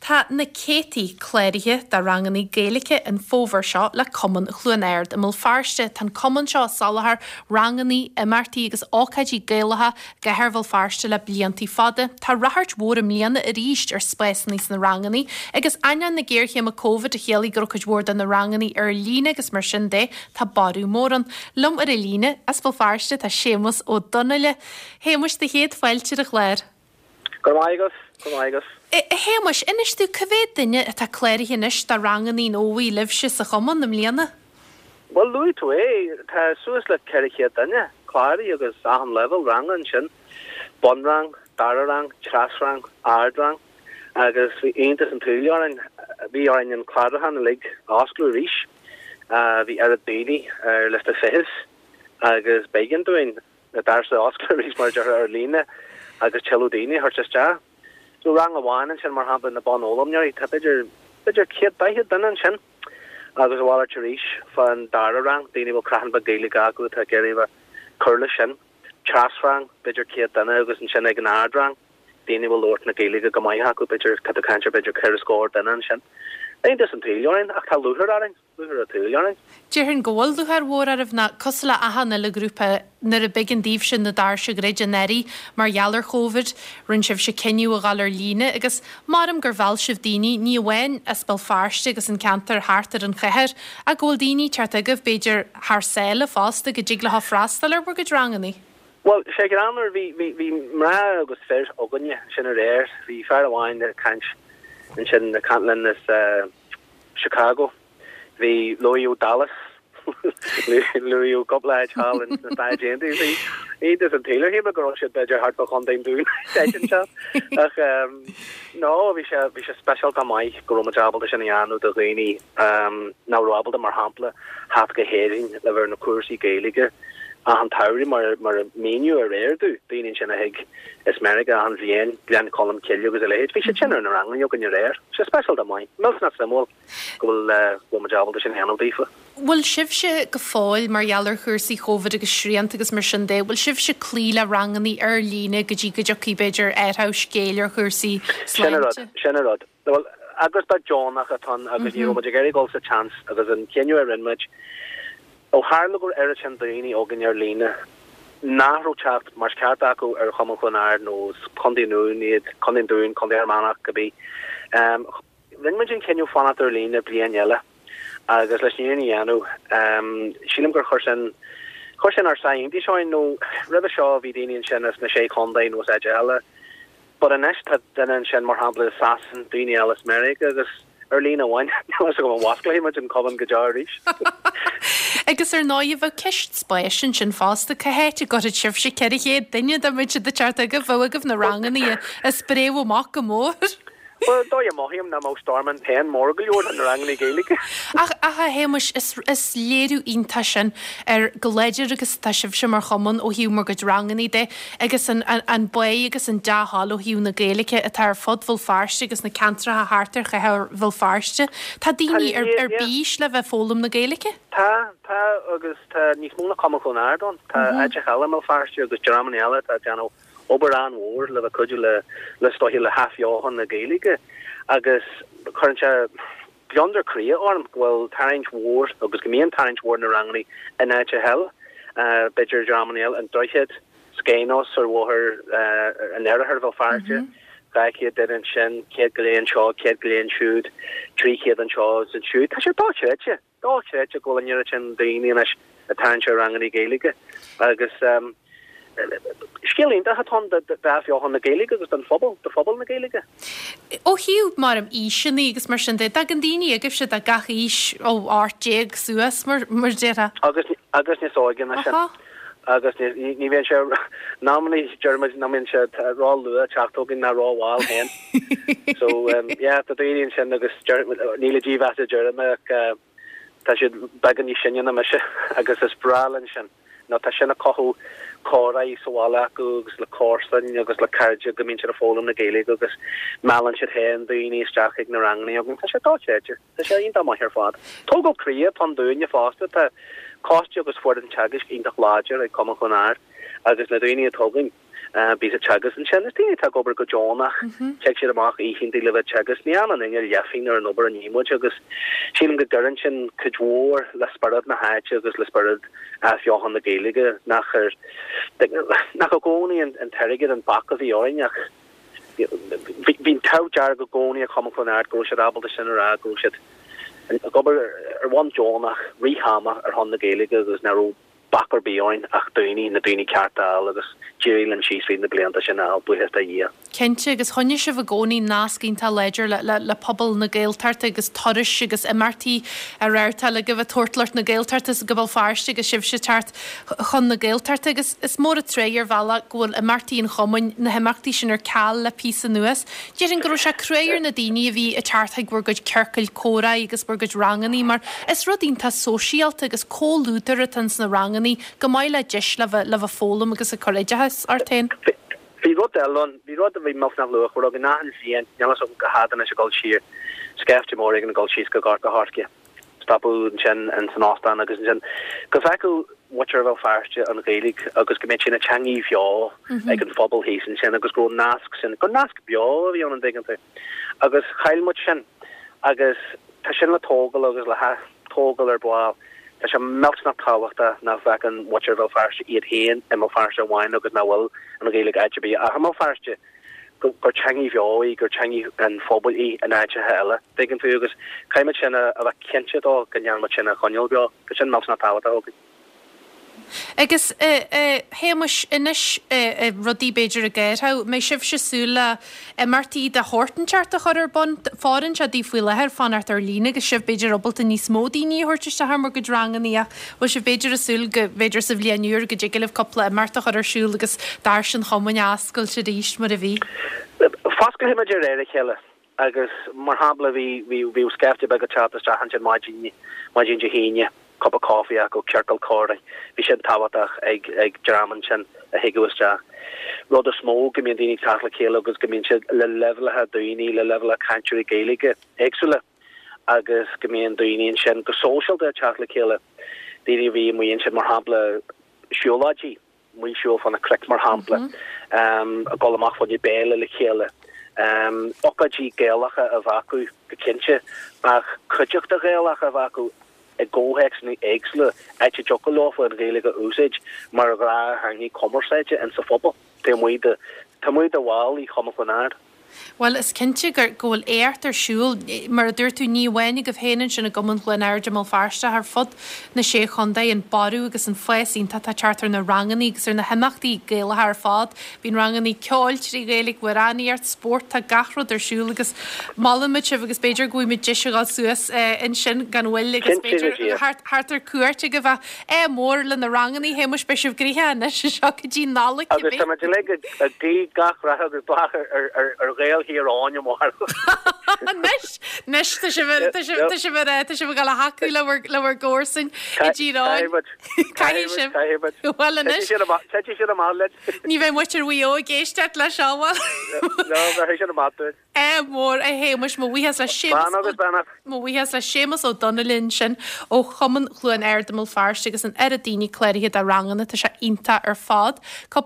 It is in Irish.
Tá na Katie cléirithe de ranganí Gaeilge an fómhar seo le cumann chluanéir am fearste tan cumann seo salathar ranganí MRT agus ácaidí Gaeilge gethirhfuil fearste le bliantí fada, Tá rathart mhór am líana a ríist ar spéis níos na ranganí, agus ainean na ggéirthe am COVID a chéalaí gur chuid mhór den na ranganí ar lína agus mar sin dé tá barú móran. Lum ar a lína as bfuil fearste tá sémas ó Dunaile. Héimeas de héad fáilte a chléir. Gormaigas. Héimeas, inis tú cyféad duine a tá cléirithe inis de ranganí óí libse sa chumann am líana? Well, Louis to tá suas le ceriche duine, cláirí agus aham level rangan sin, bonrang, dararang, trasrang, ardrang, agus bhí aontas an túileáin, bhí áin an cládahan a lig osclú ríis, bhí ar a daoine ar list a fihis, agus began doin na darsa osclú ríis mar dear ar lína, agus cello daoine hartiste. So rang a bháin an sin mar hapa na bon ólamneir, tá beidir céad daithe duine sin, agus a bháil ríis fan dararang, daoine bhil crahan ba Gaeilge acu tá geirimh curla sin, trasrang, beidir céad duine agus an sin ag an ardrang, daoine bhil lort na Gaeilge go maithe acu beidir catacantir beidir ceir scóir duine an sin. Aontas an túileáin ach tá luthar aring, luthar a túileáin. Deir an ggóil luthar mhór ar bhna cosla ahanana le grúpa nar a big an díobh sin na dar se gréid an neri mar geallar COVID, rinn sibh se ciniú a galar lína, agus maram gur bhil sibh daoine ní bhhain a spel fearste agus an cantar háartar an cheithir, a ggóil daoine teart agah beidir thar saoile fásta go dtí le ha freastal ar go ranganí. Well, sé go annar bhí mra agus fear óganne sin a réir, bhí fear amháin de cant an sin na Cantlin is Chicago, bhí Louis Dallas, Louis Goblaid Hall in the Bajandy. He doesn't tailor him a girl should better hard for content doing session chat. No, we should special to my gromajabel de Shaniano de Rainy now rabel de Marhample half geheering lever na Kursi Gaeilge an Tauri mar menu a rare do being in Shanahig is America and Vien Glen Column Kelly was a late we should channel around you can your rare so special to mine most not small go gromajabel de Shaniano difa. Well, sibh se go fáil mar geallar chuirsaí COVID agus sríant agus mar sin dé, well sibh se clíle ranganí ar lína go dtí go jocí beidir airthá scéalar chuirsaí sláinte. Sinarad. Well, agus ba John ach a ton agus ní roiid géirí gáil sa chance agus an ceanú ar rinmuid ó hálagur ar a sin daoine ógan ar lína náthróteacht mar ceart acu ar chaman chunar nó condinúniad, condinúin, condéarmánach go bí. Rinmuid an ceanú fanat ar lína blian eile. Agus leis ní anu sílim gur chusin ar sain dí seoin nó ribh seo bhí daoine sin na sé condain nó aide eile, but an eist den sin mar hapla sasan daoine eile America agus ar lína bhain go an wasclaimid an coban go dearíis. Agus ar náid bh ceist spéisisin sin fásta cahéite go sibh se ceir chéad daine de muid de teart a go bhagah na ranganí a spréú amach go mór. Well, do you mohim na mo storman pen morgul an ranganí Gaeilge. Ach héimeas is léirú ínta sin ar goléidir agus taisibh sem mar chaman ó hiú mar go ranganí de agus an buí agus an deáil ó hiú na Gaeilge a tar fod bhil fearste agus na cantra a háartar go bhil fearste. Tá daoine ar bís le bheith fólam na Gaeilge? Tá agus tá níos múna cum chun ardon, tá aide chaile mé fearste agus Germany eile tá deanó Oberan war le could le stohi le half johan na Gaeilge agus current beyond Korea or well Tarrant war agus gemein Tarrant war na ranganí in hell bidger Germany and Deutschland Skenos or war an error of farge back here did in shin kid Glen Shaw kid Glen shoot 3 kid and Shaws and shoot that's your dodge go in your chin the Indian a Tarrant ranganí Gaeilge agus Skilling dat han de Johan na Gaeilge agus den fobal na Gaeilge. Ó hiú mar am ísinní agus mar sin de da an daoine agah se a gach ís ó átéag suas mar deire. Agus ní sógan sin. Agus ní bhíonn se námaní Germans námíonn se rá lua teachtógin na ráháil hen. So tá daoine sin agus níla ddíhheasa Germach tá si bagan ní sinne na me se agus is bralan sin. No tá sinna cothú córaí soála agus le cósan agus le cardia go mín se a fólam na Gaeilge agus melan si hen daoine isteach ag na ranganí agus tá sé dáidir tá sé onanta mai ar fád. Tógó cria tan dúine fásta tá cóiste agus fuair an teagas ionach láidir ag cum chunar agus na daoine atógain Bis chagus an Chennesty tak ober go Jonach check si amach hin de le chagus ni an engel jeffin er an ober an nimo agus sílim go gurrin kudwoor le sparad na ha agus le sparad fiohan na geige nach a goni an terige an bak of the oinach Bhín tájar go gcónaí a chuma chun air go sé abal sin a go si gobar ar bhain Jonach rihama ar honna Gaeilge agus naró bakar bíoin ach daoine na daoine ceartáil agus Jill an síí na blianta sin á buhes a dhé. Kente agus honne se bh gcónaí nácinn tá leidir le pobl na Gaeltart agus toris agus MRT a réirta le go bh tuairtlart na Gaeltart is go bhfuil fearste agus sibh se tart chun na Gaeltart agus is mór a tréir bhela ghfuil MRT an chomain na himachtaí sin ar ceall le písa nuas. Déir an gro se cruéir na daoine a bhí a tarthaig bhar goid ceircail córa agus bhar goid ranganí mar is rudínta sóisialta agus cóútar a tans na ranganí go maiid le deis le bh fólam agus a choréidehas artain. Vi rot elon, vi rot vi maf na loch, waar na een zien, jalla so gehad en gal schier, skefte mor en gal schies go hartje. Stapu en san Austin agus en gefekel watcher wel faartje an Gaelig agus gemet in a changi fjall, ag an fobble heesen en agus gro nasks en go nask bio vi an dingen te. Agus heilmut agus ta le togel agus le ha togel er boal. Tá melt na táhachtta na bhecan watcher bhil farste iad héin im farste bháin agus nahfuil an Gaeilge aidebe a ha farste gur changi bheoí gur changi an fóbalí an aide heile dgin tú agus caiime sinna a bheith cinse dó gan mar sinna choneil beo go sin melt na táhachtta ógan. Agus héimeis inis rudí beidir a géirtha mé sibh sesúla martí de hortanseart a chur bon fáin se dí fuiile ar fanart ar lína agus sibh beidir obalta níos módíní hortiste hamar go dranganí a bh sibh beidir asúil go beidir sa bblianúr go ddígilh coppla marta chur arsúil agus dar sin chomain ascail se ríist mar a bhí. Fasca himeidir réire chéile agus mar habla bhí scefte be go chatasta han maidjin híine. Cup of coffee a go ceircail córa bhí sin táhaach ag draman sin a hiigúiste rud a smó gomíon daoine tala chéile agus gomíonn siad le level a daoine le level a country Gaeilge éagsúile agus gomíon daoine sin go social de tala chéile daoine bhí muon sin mar hapla siolaí mu siúil fan a cric mar hapla a go amach fan béle le chéile okadí géalacha a bhacu go cinse ach chuideocht a géalacha a bhacu a gohex ni eigsle uit je jokkolof en Gaeilge usage maar a gra hangi commerceide en sa fobal te moeide wal I chomme van aard. Well is cinnte gur ggóil éart arsúil mar dúir tú níhhainnig go bhéanaan sin na goman lenairde má farste ar fod na sé chundaí an barú agus an foiín tá chartar na ranganí agus ar na himachtaí géile ar fád bín ranganí ceáiltrí Gaeilge bhraníart sport tá gachrod arsúil agus málamid sibh agus beidir goimid deisiáil suas in sin gan bhfuil agus beidir hartar cuairte go bheith mór le na ranganí héimeis be sibh gríthe na se seo go dtí nála agus tá le a dí gachra agus bach ar réal hir áin mar. Nes se gal a haú lewer gosin tíráin Ní bheith muir bhío géisteart le seáil mór a héimeis má bhuihes le sémas ó Donalinn sin ó choman chluúin airdamil farste agus an daoine cléirithe a rangana tá se inta ar fád.